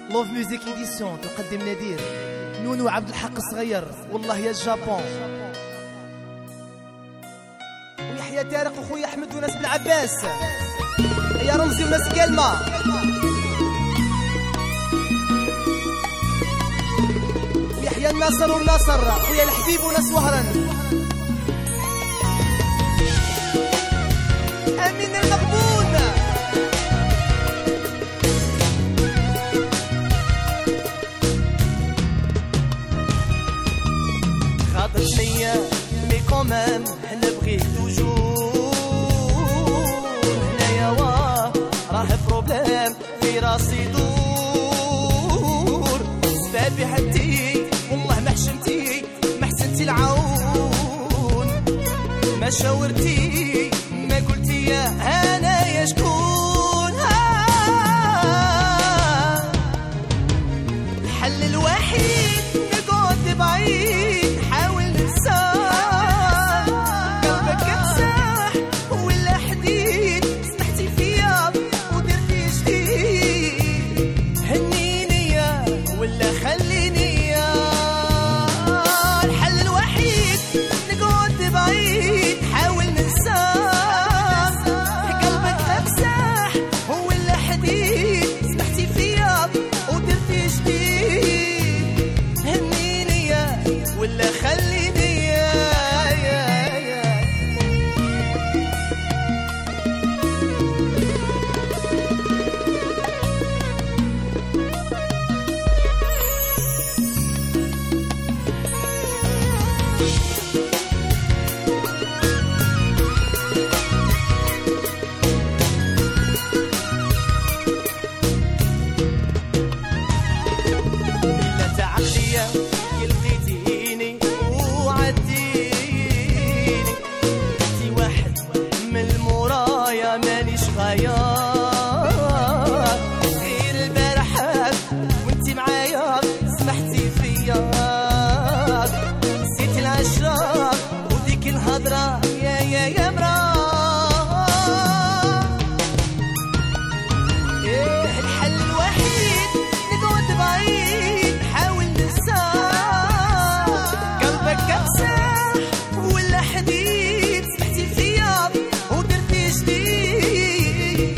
لوف ميوزيك إديسيون تقدم نادير نونو عبد الحق الصغير والله يا الجابون، ويحيى تارق وخويا أحمد وناس بن عباس، يا رمزي وناس كلمة، ويحيى الناصر والناصر، خويا الحبيب وناس وهران، أمين المقبول. خاطرني مي كومام نبغيك توجور هنايا، واه راه بروبليم في راسي دور، بابي حدي والله ما حشمتي ما حسنتي العون، ما شاورتي ما قلتي يا انا يا شكون، الحل الوحيد نقعد بعيد، غير البارحات وانتي معايا سمحتي فيا، نسيت العشرة وديك الهضرة يا مرا، ايه الحل الوحيد نقعد بعيد، نحاول ننسى قلبك كبسة ولا حديد، سمحتي فيا ودرتي جديد،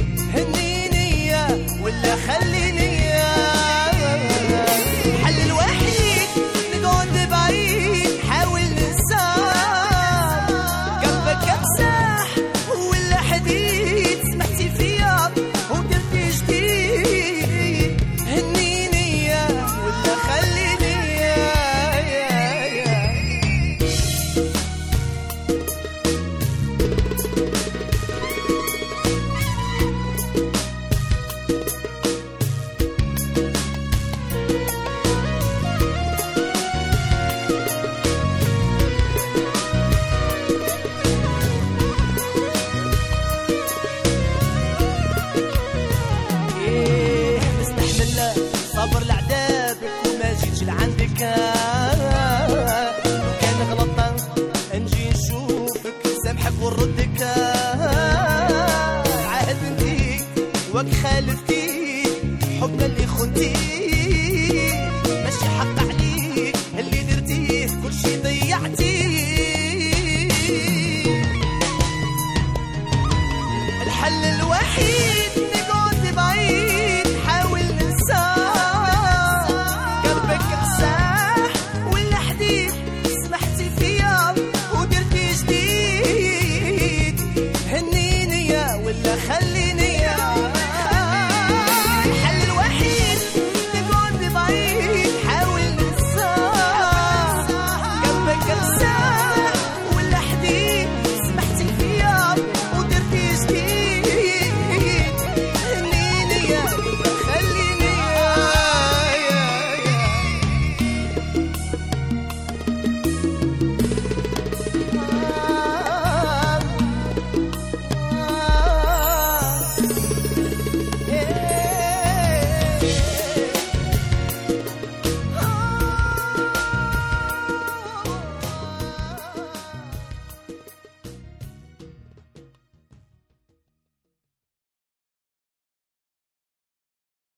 ولا خليني، الحل الوحيد نقعد بعيد، حاول ننسى قلبك يمسح ولا حديد، سمحتي فيا ودرتي جديد، هنيني ولا خليني. صبر لعذابك وما جيتش لعندك، كان غلطان نجي نشوفك نسامحك ونردك، عهد انتي وك خالفتي حبنا اللي خنتي،